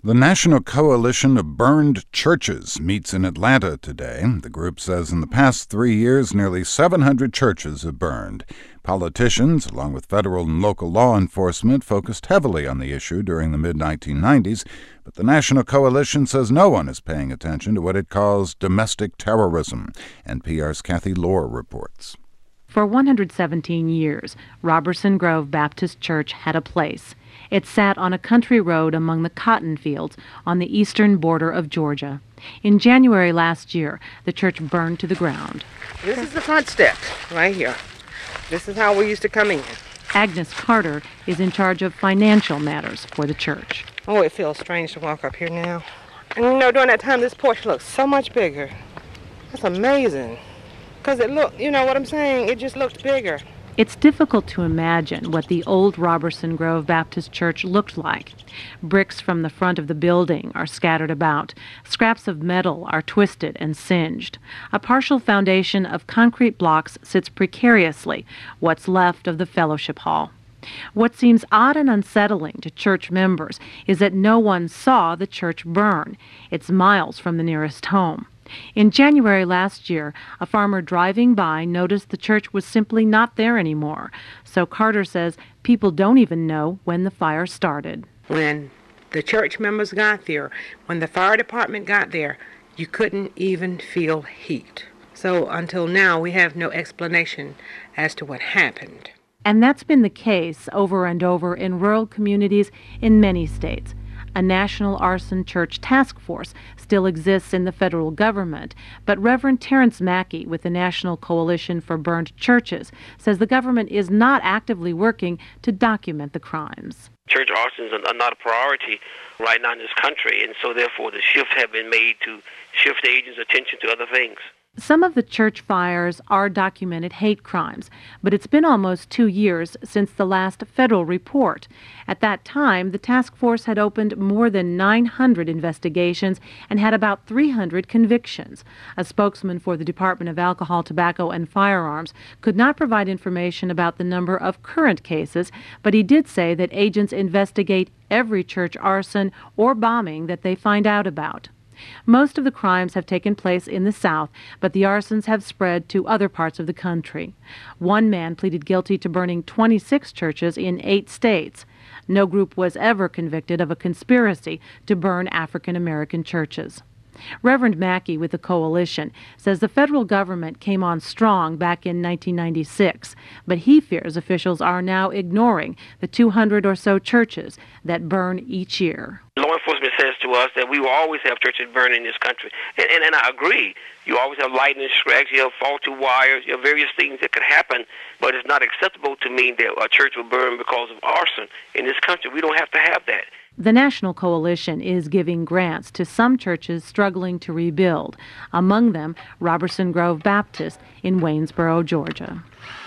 The National Coalition of Burned Churches meets in Atlanta today. The group says in the past 3 years, nearly 700 churches have burned. Politicians, along with federal and local law enforcement, focused heavily on the issue during the mid-1990s, but the National Coalition says no one is paying attention to what it calls domestic terrorism. NPR's Kathy Lohr reports. For 117 years, Robertson Grove Baptist Church had a place. It sat on a country road among the cotton fields on the eastern border of Georgia. In January last year, the church burned to the ground. This is the front steps right here. This is how we used to come in. Agnes Carter is in charge of financial matters for the church. Oh, it feels strange to walk up here now. And you know, during that time, this porch looks so much bigger. That's amazing. Because it looked, you know what I'm saying? It just looked bigger. It's difficult to imagine what the old Robertson Grove Baptist Church looked like. Bricks from the front of the building are scattered about. Scraps of metal are twisted and singed. A partial foundation of concrete blocks sits precariously, what's left of the fellowship hall. What seems odd and unsettling to church members is that no one saw the church burn. It's miles from the nearest home. In January last year, a farmer driving by noticed the church was simply not there anymore. So Carter says people don't even know when the fire started. When the church members got there, when the fire department got there, you couldn't even feel heat. So until now, we have no explanation as to what happened. And that's been the case over and over in rural communities in many states. A National Arson Church Task Force still exists in the federal government, but Reverend Terrence Mackey with the National Coalition for Burned Churches says the government is not actively working to document the crimes. Church arsons are not a priority right now in this country, and so therefore the shifts have been made to shift the agents' attention to other things. Some of the church fires are documented hate crimes, but it's been almost 2 years since the last federal report. At that time, the task force had opened more than 900 investigations and had about 300 convictions. A spokesman for the Department of Alcohol, Tobacco, and Firearms could not provide information about the number of current cases, but he did say that agents investigate every church arson or bombing that they find out about. Most of the crimes have taken place in the South, but the arsons have spread to other parts of the country. One man pleaded guilty to burning 26 churches in 8 states. No group was ever convicted of a conspiracy to burn African American churches. Reverend Mackey with the coalition says the federal government came on strong back in 1996, but he fears officials are now ignoring the 200 or so churches that burn each year. Law enforcement says to us that we will always have churches burning in this country, and I agree. You always have lightning strikes, you have faulty wires, you have various things that could happen, but it's not acceptable to me that a church will burn because of arson in this country. We don't have to have that. The National Coalition is giving grants to some churches struggling to rebuild, among them Robertson Grove Baptist in Waynesboro, Georgia.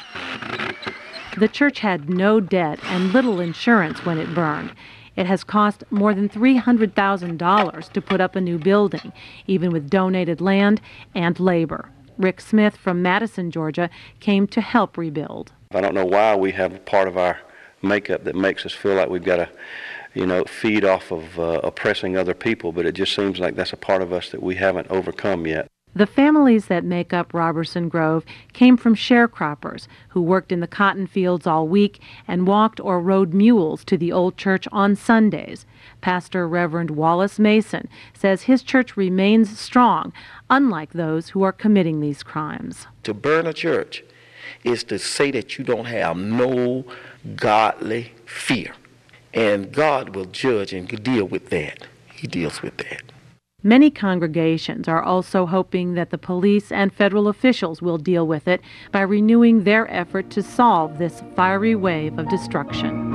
The church had no debt and little insurance when it burned. It has cost more than $300,000 to put up a new building, even with donated land and labor. Rick Smith from Madison, Georgia, came to help rebuild. I don't know why we have a part of our makeup that makes us feel like we've got to feed off of oppressing other people, but it just seems like that's a part of us that we haven't overcome yet. The families that make up Robertson Grove came from sharecroppers who worked in the cotton fields all week and walked or rode mules to the old church on Sundays. Pastor Reverend Wallace Mason says his church remains strong, unlike those who are committing these crimes. To burn a church is to say that you don't have no godly fear. And God will judge and deal with that. He deals with that. Many congregations are also hoping that the police and federal officials will deal with it by renewing their effort to solve this fiery wave of destruction.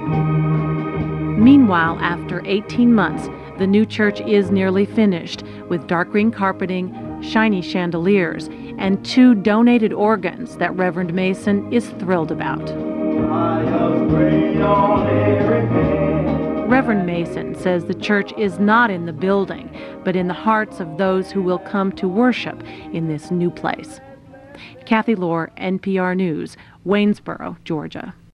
Meanwhile, after 18 months, the new church is nearly finished with dark green carpeting, shiny chandeliers, and 2 donated organs that Reverend Mason is thrilled about. Reverend Mason says the church is not in the building, but in the hearts of those who will come to worship in this new place. Kathy Lohr, NPR News, Waynesboro, Georgia.